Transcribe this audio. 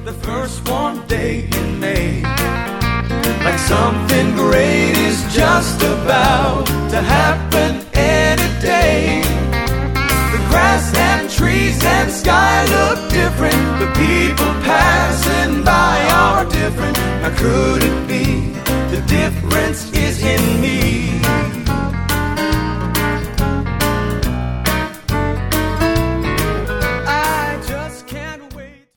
the first warm day in May. Like something great is just about to happen any day. The grass and trees and sky look different. The people passing by are different. Now could it be the difference is in me?